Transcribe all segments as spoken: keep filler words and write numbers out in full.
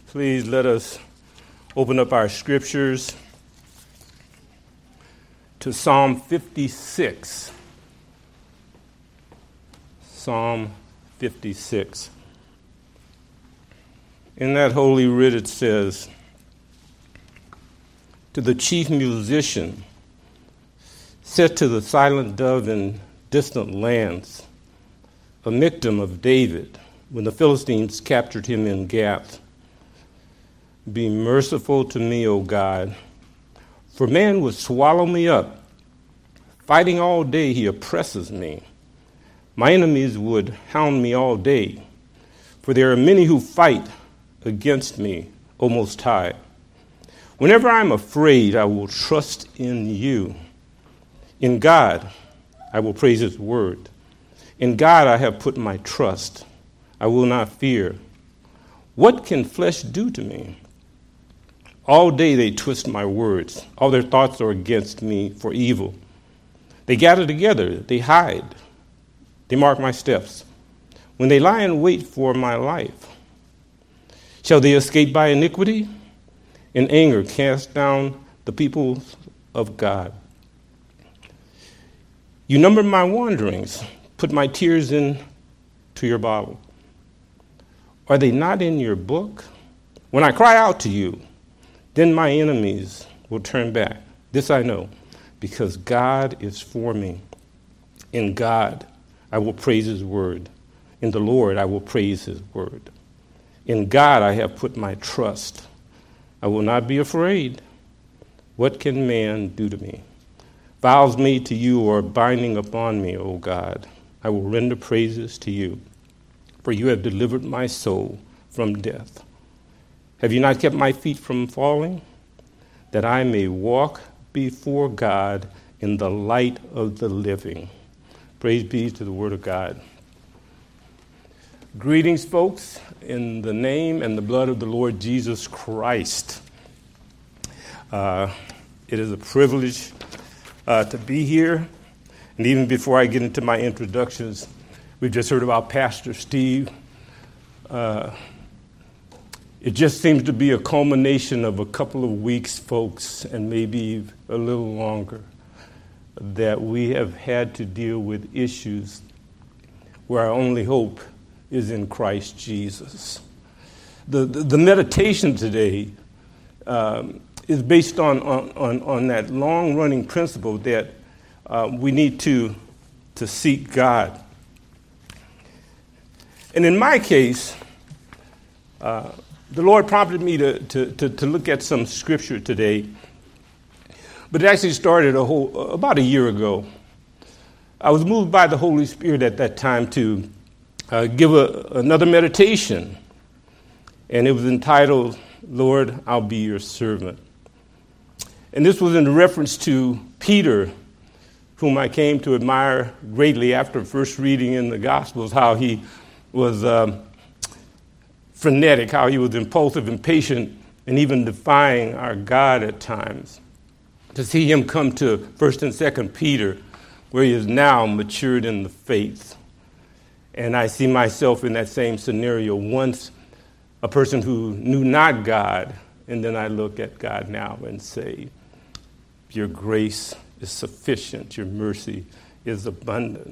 Please let us open up our scriptures to Psalm fifty-six. Psalm fifty-six. In that holy writ it says, to the chief musician, set to the silent dove in distant lands, a victim of David, when the Philistines captured him in Gath. Be merciful to me, O God, for man would swallow me up. Fighting all day, he oppresses me. My enemies would hound me all day, for there are many who fight against me, O Most High. Whenever I'm afraid, I will trust in you. In God, I will praise his word. In God, I have put my trust. I will not fear. What can flesh do to me? All day they twist my words. All their thoughts are against me for evil. They gather together. They hide. They mark my steps. When they lie in wait for my life, shall they escape by iniquity? In anger, cast down the people of God. You number my wanderings. Put my tears into your bottle. Are they not in your book? When I cry out to you, then my enemies will turn back. This I know, because God is for me. In God, I will praise his word. In the Lord, I will praise his word. In God, I have put my trust. I will not be afraid. What can man do to me? Vows made to you are binding upon me, O God. I will render praises to you, for you have delivered my soul from death. Have you not kept my feet from falling, that I may walk before God in the light of the living? Praise be to the word of God. Greetings, folks, in the name and the blood of the Lord Jesus Christ. Uh, it is a privilege uh, to be here. And even before I get into my introductions, we've just heard about Pastor Steve. Uh, It just seems to be a culmination of a couple of weeks, folks, and maybe a little longer, that we have had to deal with issues where our only hope is in Christ Jesus. The, the, the meditation today um, is based on, on, on, on that long-running principle that uh, we need to, to seek God. And in my case, uh, the Lord prompted me to, to, to, to look at some scripture today, but it actually started a whole, about a year ago. I was moved by the Holy Spirit at that time to uh, give a, another meditation, and it was entitled, Lord, I'll be your servant. And this was in reference to Peter, whom I came to admire greatly after first reading in the Gospels, how he was Um, frenetic, how he was impulsive, impatient, and even defying our God at times. To see him come to First and Second Peter, where he is now matured in the faith. And I see myself in that same scenario, once a person who knew not God, and then I look at God now and say, your grace is sufficient, your mercy is abundant.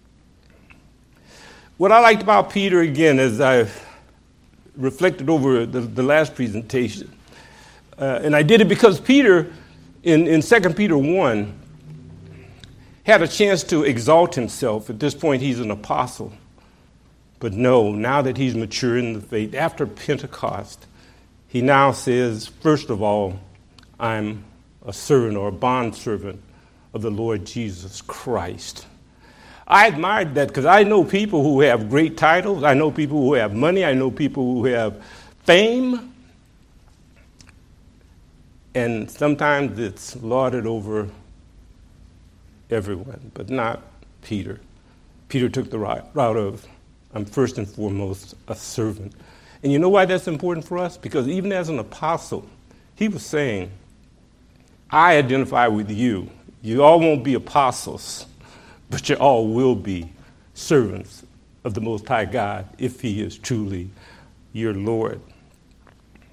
What I liked about Peter, again, as I reflected over the, the last presentation. Uh, and I did it because Peter, in, in Second Peter one, had a chance to exalt himself. At this point, he's an apostle. But no, now that he's mature in the faith, after Pentecost, he now says, first of all, I'm a servant or a bondservant of the Lord Jesus Christ. I admired that because I know people who have great titles. I know people who have money. I know people who have fame. And sometimes it's lauded over everyone, but not Peter. Peter took the route of, I'm first and foremost a servant. And you know why that's important for us? Because even as an apostle, he was saying, I identify with you. You all won't be apostles, but you all will be servants of the Most High God if he is truly your Lord.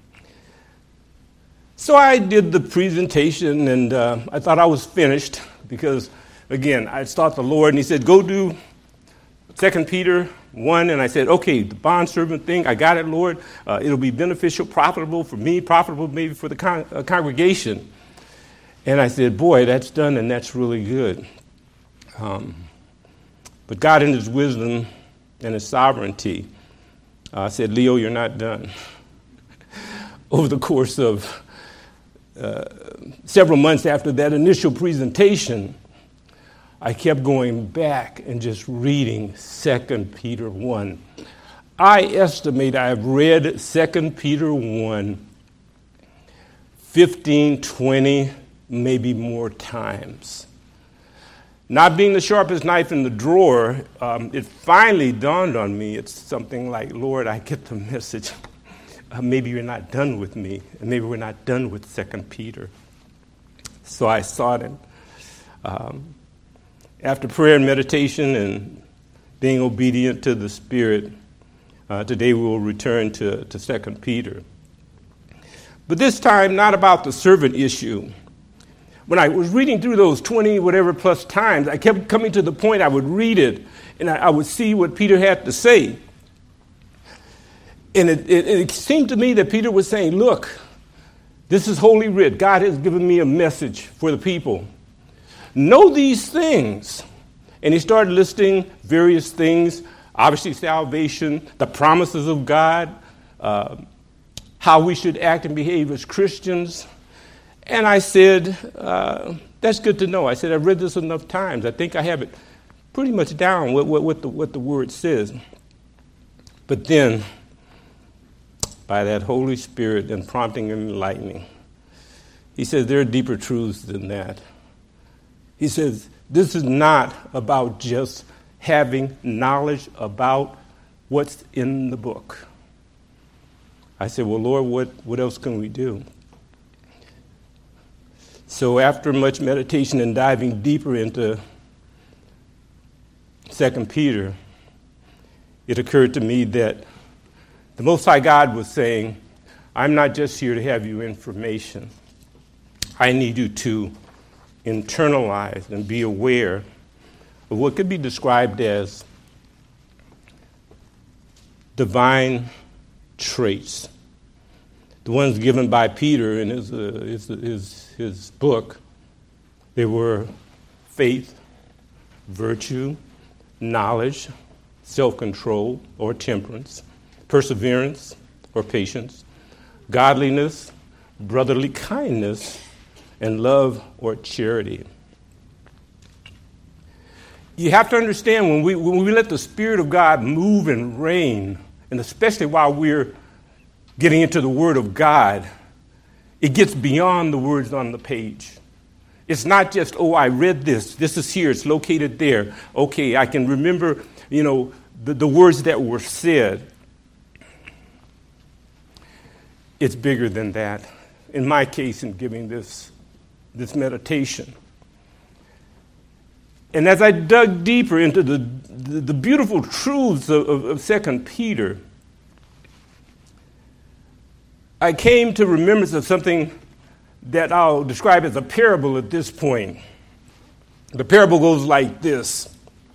So I did the presentation, and uh, I thought I was finished because, again, I sought the Lord, and he said, go do Second Peter one, and I said, okay, the bondservant thing, I got it, Lord. Uh, it'll be beneficial, profitable for me, profitable maybe for the con- uh, congregation. And I said, boy, that's done, and that's really good. Um, but God in his wisdom and his sovereignty uh, said, Leo, you're not done. Over the course of uh, several months after that initial presentation, I kept going back and just reading Second Peter one. I estimate I've read Second Peter one fifteen, twenty, maybe more times. Not being the sharpest knife in the drawer, um, it finally dawned on me. It's something like, Lord, I get the message. Uh, maybe you're not done with me, and maybe we're not done with Second Peter. So I sought him. Um, After prayer and meditation and being obedient to the Spirit, uh, today we will return to, to Second Peter. But this time, not about the servant issue. When I was reading through those twenty whatever plus times, I kept coming to the point I would read it, and I, I would see what Peter had to say. And it, it, it seemed to me that Peter was saying, look, this is Holy Writ. God has given me a message for the people. Know these things. And he started listing various things, obviously salvation, the promises of God, uh, how we should act and behave as Christians. And I said, uh, that's good to know. I said, I've read this enough times. I think I have it pretty much down what, what, what, the, what the word says. But then, by that Holy Spirit and prompting and enlightening, he says there are deeper truths than that. He says, this is not about just having knowledge about what's in the book. I said, well, Lord, what, what else can we do? So after much meditation and diving deeper into Second Peter, it occurred to me that the Most High God was saying, I'm not just here to have you information. I need you to internalize and be aware of what could be described as divine traits. The ones given by Peter in his, uh, his, his, his book, they were faith, virtue, knowledge, self-control or temperance, perseverance or patience, godliness, brotherly kindness, and love or charity. You have to understand when we, when we let the Spirit of God move and reign, and especially while we're getting into the Word of God, it gets beyond the words on the page. It's not just, oh, I read this. This is here. It's located there. Okay, I can remember, you know, the, the words that were said. It's bigger than that. In my case, in giving this, this meditation. And as I dug deeper into the, the, the beautiful truths of, of, of Second Peter, I came to remembrance of something that I'll describe as a parable at this point. The parable goes like this.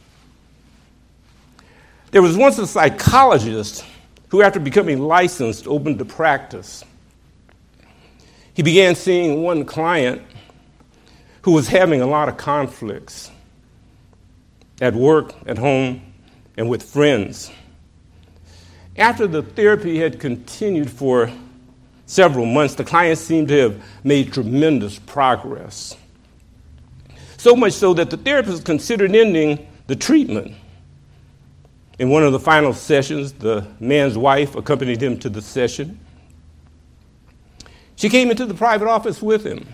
There was once a psychologist who, after becoming licensed, opened a practice. He began seeing one client who was having a lot of conflicts at work, at home, and with friends. After the therapy had continued for several months, the client seemed to have made tremendous progress. So much so that the therapist considered ending the treatment. In one of the final sessions, the man's wife accompanied him to the session. She came into the private office with him.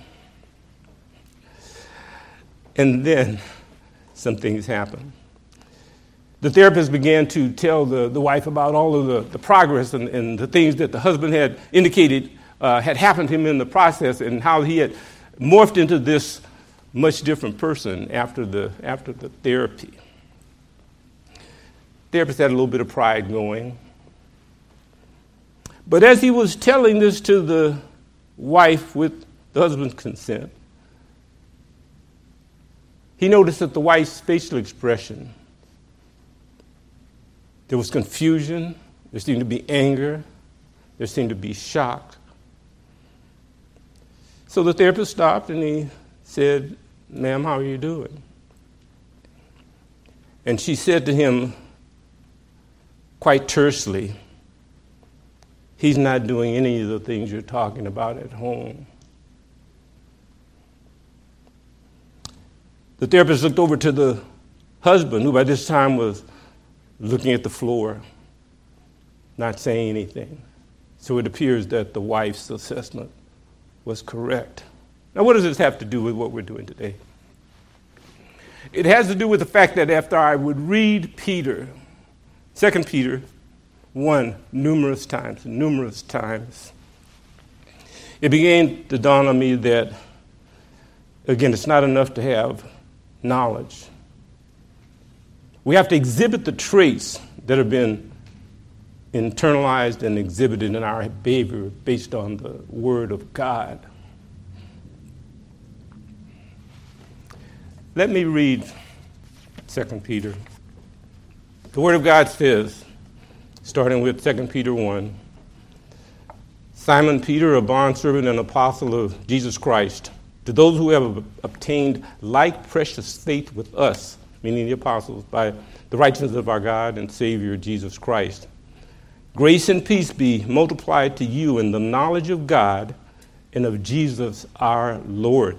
And then some things happened. The therapist began to tell the, the wife about all of the, the progress and, and the things that the husband had indicated uh, had happened to him in the process, and how he had morphed into this much different person after the, after the therapy. The therapist had a little bit of pride going. But as he was telling this to the wife with the husband's consent. He noticed that the wife's facial expression, there was confusion, there seemed to be anger, there seemed to be shock. So the therapist stopped and he said, "Ma'am, how are you doing?" And she said to him quite tersely, "He's not doing any of the things you're talking about at home." The therapist looked over to the husband, who by this time was looking at the floor, not saying anything. So it appears that the wife's assessment was correct. Now, what does this have to do with what we're doing today? It has to do with the fact that after I would read Peter, Second Peter one, numerous times, numerous times, it began to dawn on me that, again, it's not enough to have knowledge. We have to exhibit the traits that have been internalized and exhibited in our behavior based on the Word of God. Let me read Second Peter. The Word of God says, starting with Second Peter one, "Simon Peter, a bondservant and apostle of Jesus Christ, to those who have obtained like precious faith with us," meaning the apostles, "by the righteousness of our God and Savior Jesus Christ. Grace and peace be multiplied to you in the knowledge of God and of Jesus our Lord.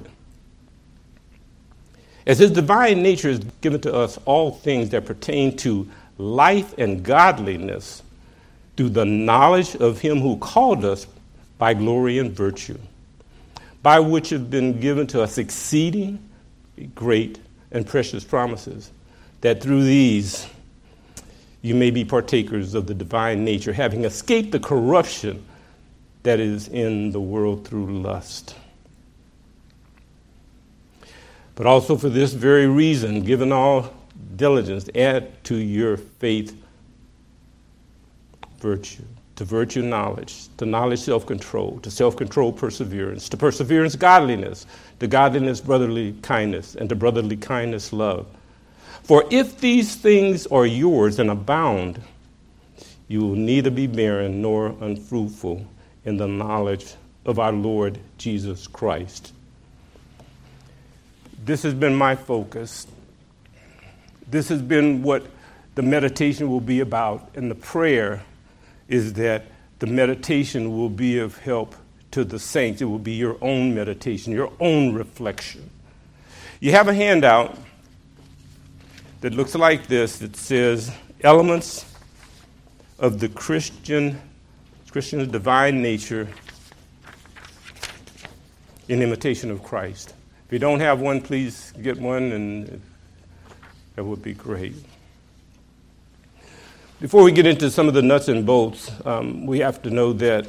As his divine nature has given to us all things that pertain to life and godliness through the knowledge of him who called us by glory and virtue, by which have been given to us exceeding great and precious promises, that through these you may be partakers of the divine nature, having escaped the corruption that is in the world through lust. But also for this very reason, given all diligence, add to your faith virtue, to virtue knowledge, to knowledge self-control, to self-control perseverance, to perseverance godliness, to godliness brotherly kindness, and to brotherly kindness love. For if these things are yours and abound, you will neither be barren nor unfruitful in the knowledge of our Lord Jesus Christ. This has been my focus. This has been what the meditation will be about, and the prayer is that the meditation will be of help to the saints. It will be your own meditation, your own reflection. You have a handout that looks like this. It says, Elements of the Christian, Christian's divine nature in imitation of Christ. If you don't have one, please get one, and that would be great. Before we get into some of the nuts and bolts, um, we have to know that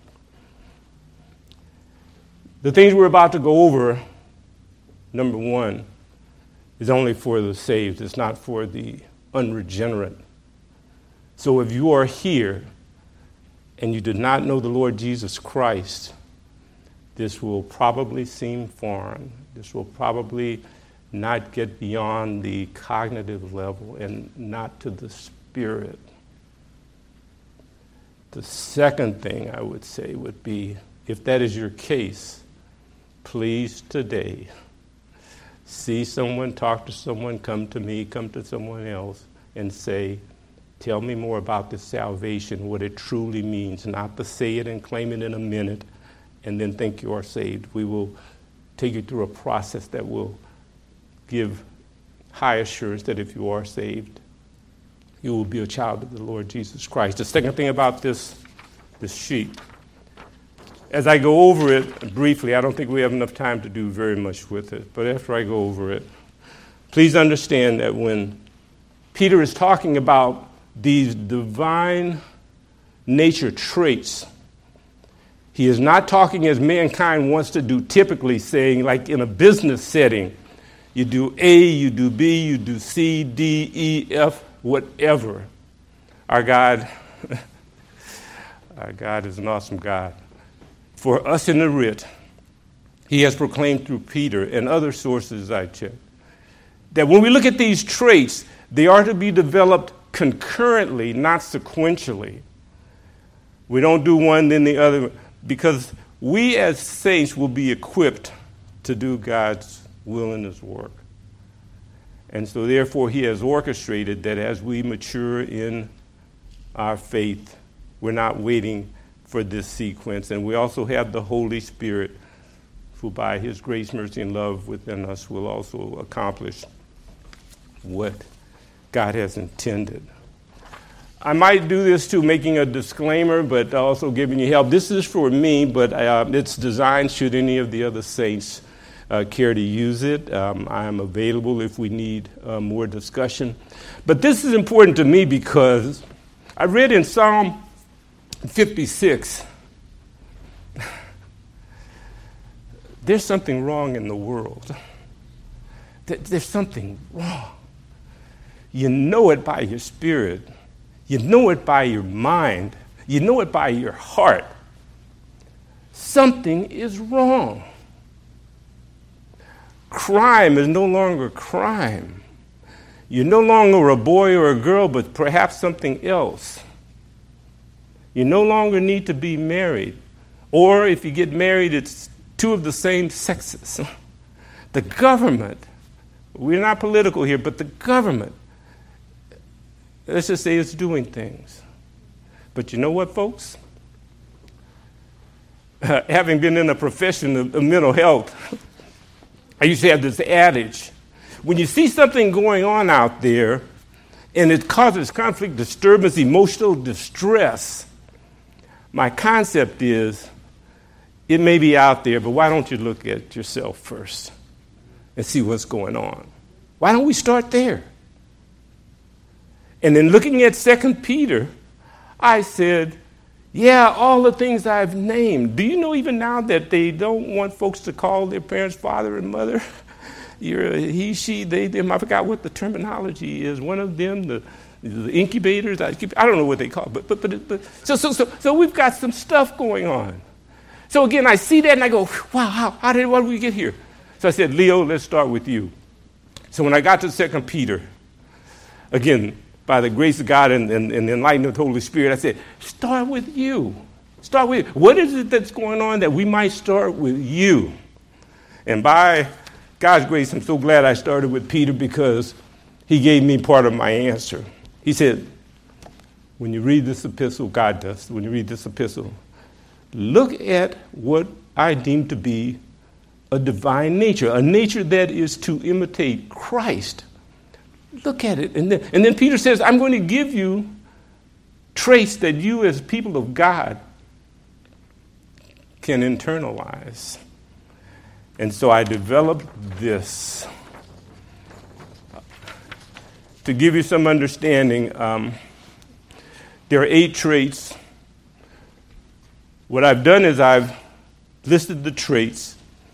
the things we're about to go over, number one, is only for the saved. It's not for the unregenerate. So if you are here and you did not know the Lord Jesus Christ, this will probably seem foreign. This will probably not get beyond the cognitive level and not to the spirit. The second thing I would say would be, if that is your case, please today see someone, talk to someone, come to me, come to someone else, and say, tell me more about this salvation, what it truly means, not to say it and claim it in a minute and then think you are saved. We will take you through a process that will give high assurance that if you are saved, you will be a child of the Lord Jesus Christ. The second thing about this, this sheet, as I go over it briefly, I don't think we have enough time to do very much with it, but after I go over it, please understand that when Peter is talking about these divine nature traits, he is not talking as mankind wants to do typically, saying like in a business setting, you do A, you do B, you do C, D, E, F, whatever. Our God, our God is an awesome God. for us in the writ, he has proclaimed through Peter and other sources I checked, that when we look at these traits, they are to be developed concurrently, not sequentially. We don't do one, then the other, because we as saints will be equipped to do God's will in his work. And so therefore he has orchestrated that as we mature in our faith, we're not waiting for this sequence. And we also have the Holy Spirit, who by his grace, mercy, and love within us will also accomplish what God has intended. I might do this too, making a disclaimer, but also giving you help. This is for me, but uh, it's designed should any of the other saints uh, care to use it. Um, I am available if we need uh, more discussion. But this is important to me because I read in Psalm fifty-six, there's something wrong in the world. There's something wrong. You know it by your spirit. You know it by your mind. You know it by your heart. Something is wrong. Crime is no longer crime. You're no longer a boy or a girl, but perhaps something else. You no longer need to be married. Or if you get married, it's two of the same sexes. The government, we're not political here, but the government, let's just say it's doing things. But you know what, folks? Uh, having been in a profession of, of mental health, I used to have this adage. When you see something going on out there and it causes conflict, disturbance, emotional distress, my concept is it may be out there, but why don't you look at yourself first and see what's going on? Why don't we start there? And then looking at Second Peter, I said, yeah, all the things I've named. Do you know even now that they don't want folks to call their parents father and mother? You're a he, she, they, them. I forgot what the terminology is. One of them, the, the incubators. I, keep, I don't know what they call it. But, but, but, but so, so, so, so we've got some stuff going on. So again, I see that and I go, wow, how, how did, how did we get here? So I said, Leo, let's start with you. So when I got to Second Peter, again, by the grace of God and, and, and the enlightenment of the Holy Spirit, I said, start with you. Start with you. What is it that's going on that we might start with you? And by God's grace, I'm so glad I started with Peter because he gave me part of my answer. He said, when you read this epistle, God does, when you read this epistle, look at what I deem to be a divine nature, a nature that is to imitate Christ. Look at it. And then, and then Peter says, I'm going to give you traits that you as people of God can internalize. And so I developed this. To give you some understanding, um, there are eight traits. What I've done is I've listed the traits.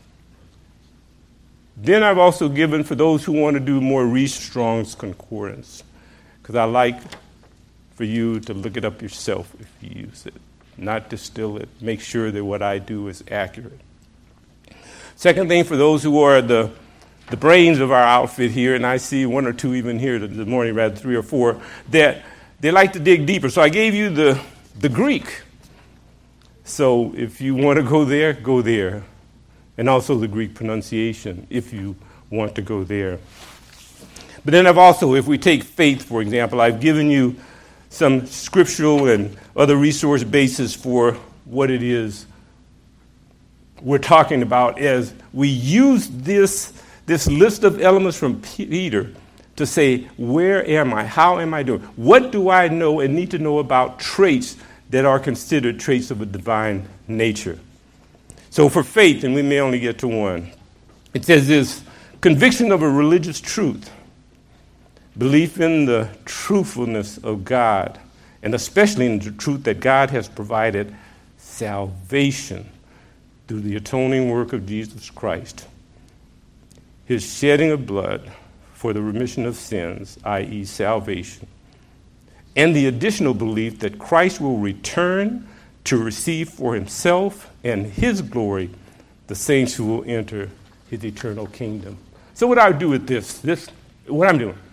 Then I've also given, for those who want to do more, Rees Strong's Concordance, because I like for you to look it up yourself if you use it, not distill it. Make sure that what I do is accurate. Second thing, for those who are the, the brains of our outfit here, and I see one or two even here this morning, rather three or four, that they like to dig deeper. So I gave you the, the Greek. So if you want to go there, go there. And also the Greek pronunciation, if you want to go there. But then I've also, if we take faith, for example, I've given you some scriptural and other resource basis for what it is we're talking about as we use this, this list of elements from Peter to say, where am I? How am I doing? What do I know and need to know about traits that are considered traits of a divine nature? So for faith, and we may only get to one, it says this: conviction of a religious truth, belief in the truthfulness of God, and especially in the truth that God has provided salvation through the atoning work of Jesus Christ, his shedding of blood for the remission of sins, that is salvation, and the additional belief that Christ will return to receive for himself and his glory the saints who will enter his eternal kingdom. So what I do with this, this, what I'm doing,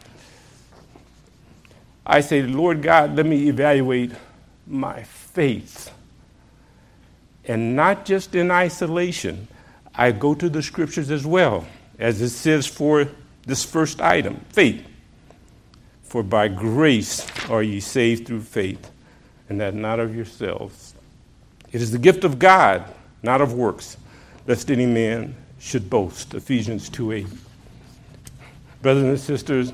I say, Lord God, let me evaluate my faith. And not just in isolation. I go to the scriptures as well, as it says for this first item, faith. For by grace are ye saved through faith, and that not of yourselves. It is the gift of God, not of works, lest any man should boast. Ephesians two eight. Brothers and sisters,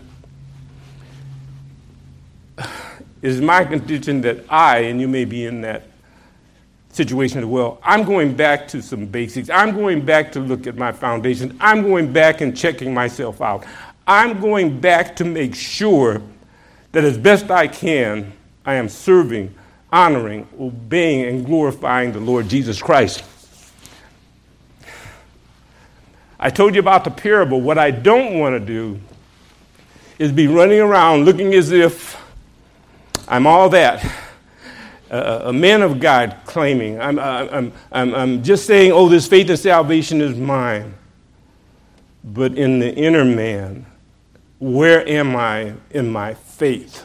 it is my condition that I, and you may be in that situation as well, I'm going back to some basics. I'm going back to look at my foundation. I'm going back and checking myself out. I'm going back to make sure that as best I can, I am serving, honoring, obeying, and glorifying the Lord Jesus Christ. I told you about the parable. What I don't want to do is be running around looking as if I'm all that. Uh, a man of God claiming, I'm, I'm, I'm, I'm just saying, oh, this faith and salvation is mine. But in the inner man, where am I in my faith?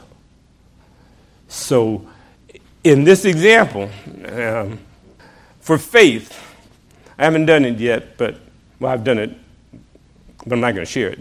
So in this example, um, for faith, I haven't done it yet, but, well, I've done it, but I'm not going to share it.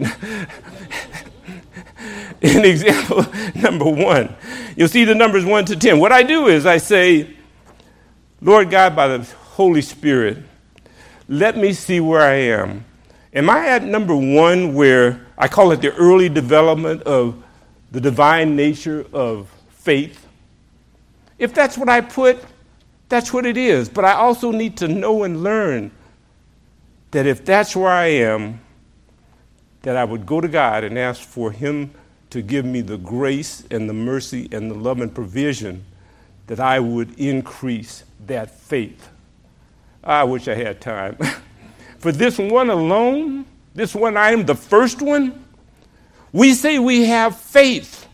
In example number one, you'll see the numbers one to ten. What I do is I say, Lord God, by the Holy Spirit, let me see where I am. Am I at number one, where I call it the early development of the divine nature of faith? If that's what I put, that's what it is. But I also need to know and learn that if that's where I am, that I would go to God and ask for him to give me the grace and the mercy and the love and provision that I would increase that faith. I wish I had time. For this one alone, this one item, the first one, we say we have faith.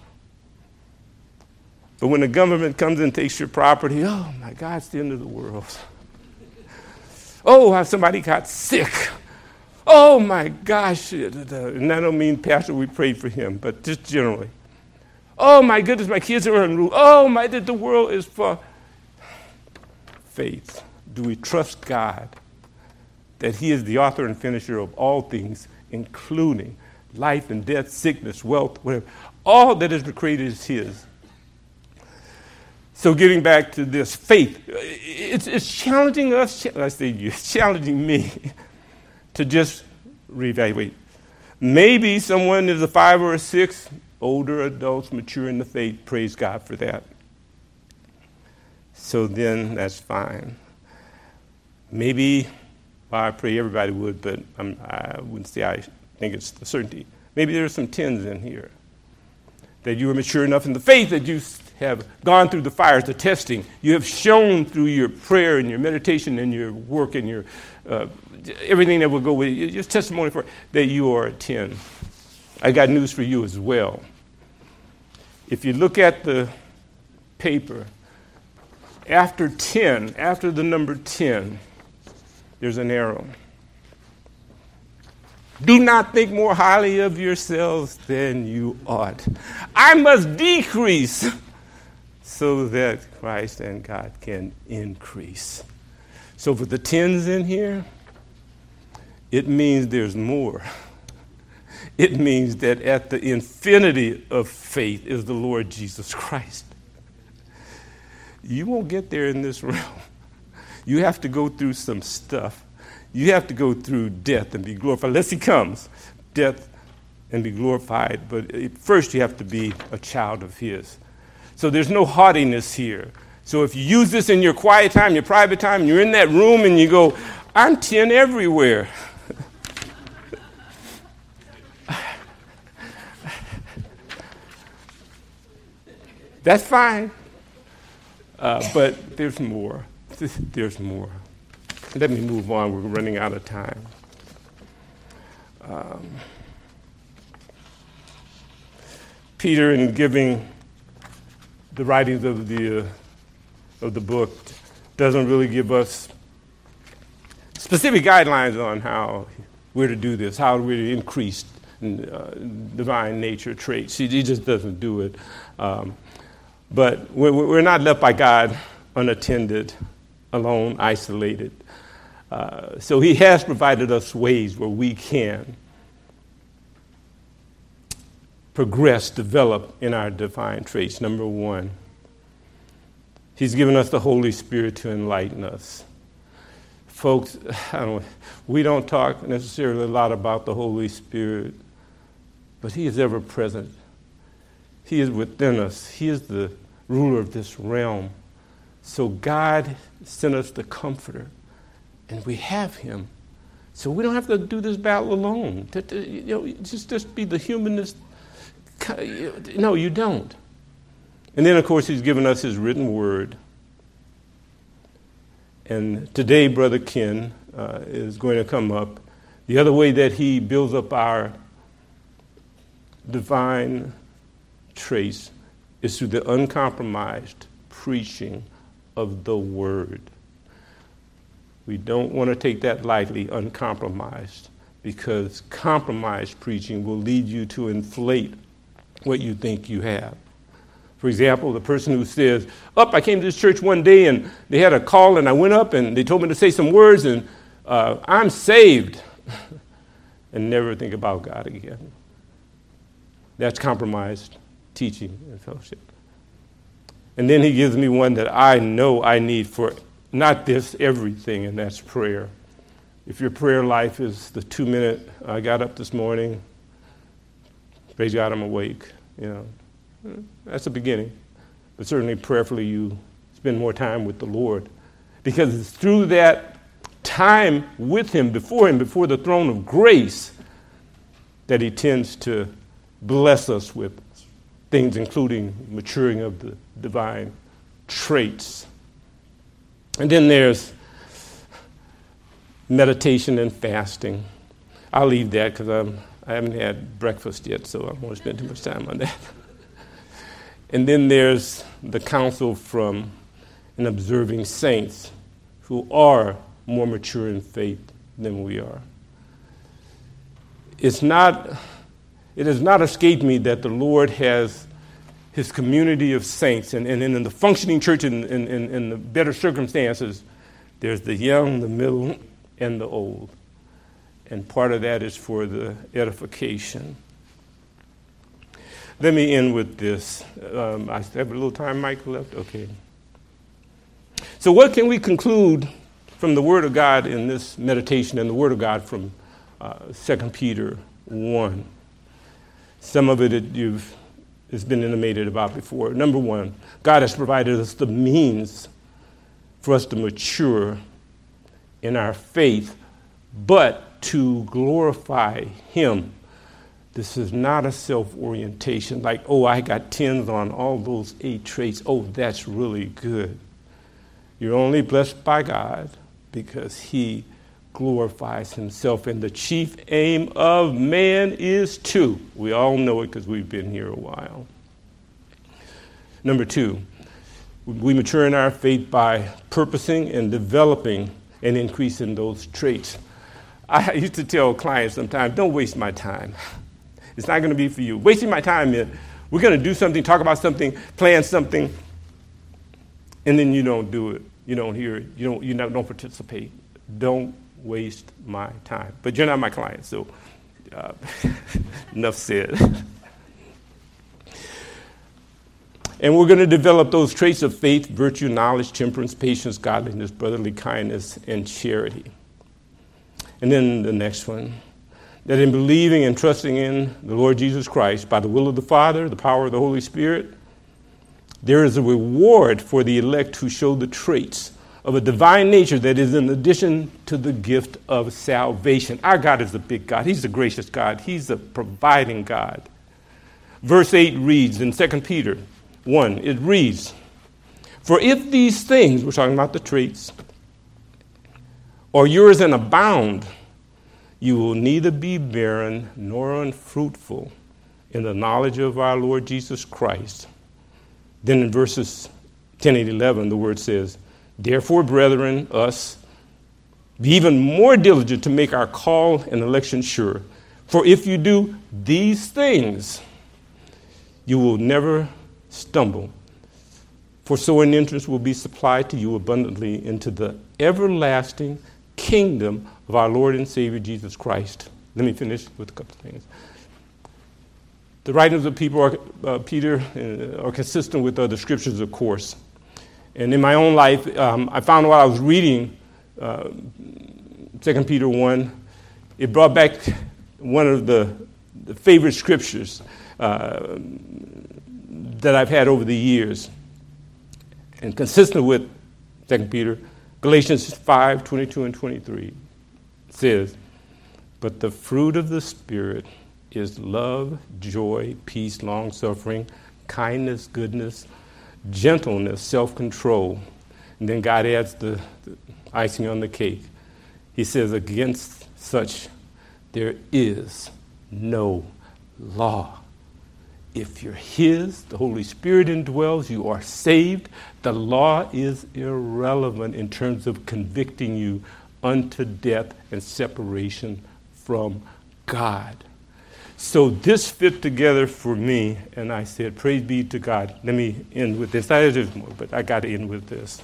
But when the government comes and takes your property, oh my God, it's the end of the world. Oh, how somebody got sick. Oh my gosh, and I don't mean Pastor, we prayed for him, but just generally. Oh my goodness, my kids are unruly. Oh my, the world is for faith. Do we trust God that he is the author and finisher of all things, including life and death, sickness, wealth, whatever. All that is created is his. So getting back to this faith, it's, it's challenging us, I say you, it's challenging me to just reevaluate. Maybe someone is a five or a six, older adults, mature in the faith. Praise God for that. So then that's fine. Maybe, well, I pray everybody would, but I'm, I wouldn't say I think it's the certainty. Maybe there's some tens in here that you are mature enough in the faith that you have gone through the fires, the testing. You have shown through your prayer and your meditation and your work and your uh, everything that will go with it, just testimony for that you are a ten. I got news for you as well. If you look at the paper, after ten, after the number ten, there's an arrow. Do not think more highly of yourselves than you ought. I must decrease so that Christ and God can increase. So for the tens in here, it means there's more. It means that at the infinity of faith is the Lord Jesus Christ. You won't get there in this realm. You have to go through some stuff. You have to go through death and be glorified. Unless he comes, death and be glorified. But first you have to be a child of his. So there's no haughtiness here. So if you use this in your quiet time, your private time, you're in that room and you go, I'm ten everywhere. That's fine. Uh, but there's more. There's more. Let me move on. We're running out of time. Um, Peter, in giving the writings of the uh, of the book doesn't really give us specific guidelines on how we're to do this, how we're to increase uh, divine nature traits. He, he just doesn't do it. Um, but we're, we're not left by God unattended, alone, isolated. Uh, so he has provided us ways where we can progress, develop in our divine traits. Number one, he's given us the Holy Spirit to enlighten us. Folks, I don't, we don't talk necessarily a lot about the Holy Spirit, but he is ever present. He is within us. He is the ruler of this realm. So God sent us the Comforter, and we have him. So we don't have to do this battle alone. You know, just, just be the humanist. No, you don't. And then, of course, he's given us his written word. And today, Brother Ken uh, is going to come up. The other way that he builds up our divine traits is through the uncompromised preaching of the word. We don't want to take that lightly, uncompromised, because compromised preaching will lead you to inflate what you think you have. For example, the person who says, up, I came to this church one day and they had a call and I went up and they told me to say some words and uh, I'm saved, and never think about God again. That's compromised teaching and fellowship. And then he gives me one that I know I need for not this, everything, and that's prayer. If your prayer life is the two minute, I got up this morning, praise God, I'm awake, you know, that's the beginning. But certainly prayerfully you spend more time with the Lord, because it's through that time with him, before him, before the throne of grace, that he tends to bless us with things including maturing of the divine traits. And then there's meditation and fasting. I'll leave that because I'm I haven't had breakfast yet, so I don't want to spend too much time on that. And then there's the counsel from an observing saints who are more mature in faith than we are. It's not, it has not escaped me that the Lord has his community of saints, and, and in the functioning church in, in, in, in the better circumstances, there's the young, the middle, and the old. And part of that is for the edification. Let me end with this. Um, I have a little time, Mike, left? Okay. So what can we conclude from the Word of God in this meditation and the Word of God from uh, Second Peter one? Some of it, it you've, has been intimated about before. Number one, God has provided us the means for us to mature in our faith, but to glorify him. This is not a self-orientation like, oh, I got tens on all those eight traits. Oh, that's really good. You're only blessed by God because he glorifies himself. And the chief aim of man is to. We all know it because we've been here a while. Number two, we mature in our faith by purposing and developing and increasing those traits. I used to tell clients sometimes, don't waste my time. It's not going to be for you. Wasting my time is, we're going to do something, talk about something, plan something, and then you don't do it. You don't hear it. You don't, you don't participate. Don't waste my time. But you're not my client, so uh, enough said. And we're going to develop those traits of faith, virtue, knowledge, temperance, patience, godliness, brotherly kindness, and charity. And then the next one, that in believing and trusting in the Lord Jesus Christ by the will of the Father, the power of the Holy Spirit, there is a reward for the elect who show the traits of a divine nature that is in addition to the gift of salvation. Our God is a big God. He's a gracious God. He's a providing God. Verse eight reads in Second Peter one, it reads, for if these things, we're talking about the traits, are yours and abound, you will neither be barren nor unfruitful in the knowledge of our Lord Jesus Christ. Then in verses ten and eleven, the word says, Therefore, brethren, us, be even more diligent to make our call and election sure. For if you do these things, you will never stumble. For so an entrance will be supplied to you abundantly into the everlasting kingdom of our Lord and Savior Jesus Christ. Let me finish with a couple of things. The writings of people are, uh, Peter uh, are consistent with other scriptures, of course. And in my own life, um, I found while I was reading uh, Second Peter one, it brought back one of the, the favorite scriptures uh, that I've had over the years. And consistent with Second Peter, Galatians five, twenty-two and twenty-three says, but the fruit of the Spirit is love, joy, peace, long-suffering, kindness, goodness, gentleness, self-control. And then God adds the, the icing on the cake. He says, against such there is no law. If you're His, the Holy Spirit indwells, you are saved. The law is irrelevant in terms of convicting you unto death and separation from God. So this fit together for me, and I said, praise be to God. Let me end with this. I have more, but I got to end with this.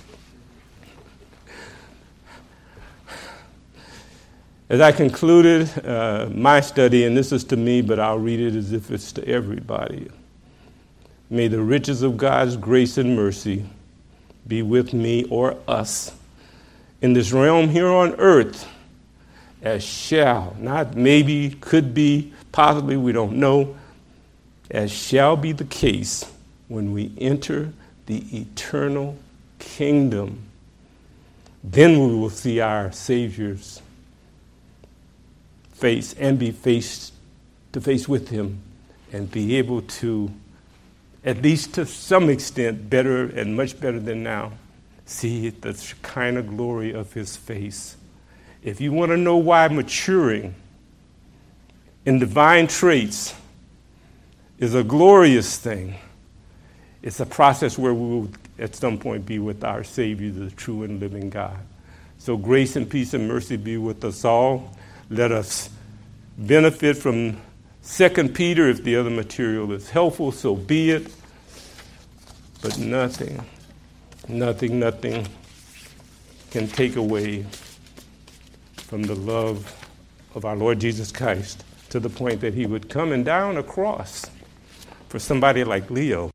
As I concluded uh, my study, and this is to me, but I'll read it as if it's to everybody. May the riches of God's grace and mercy be with me or us in this realm here on earth, as shall, not maybe, could be, possibly, we don't know, as shall be the case when we enter the eternal kingdom. Then we will see our Savior's face and be face to face with Him and be able to, at least to some extent, better and much better than now, see the Shekinah glory of His face. If you want to know why maturing in divine traits is a glorious thing, it's a process where we will at some point be with our Savior, the true and living God. So grace and peace and mercy be with us all. Let us benefit from Second Peter. If the other material is helpful, so be it. But nothing, nothing, nothing can take away from the love of our Lord Jesus Christ to the point that He would come and die on a cross for somebody like Leo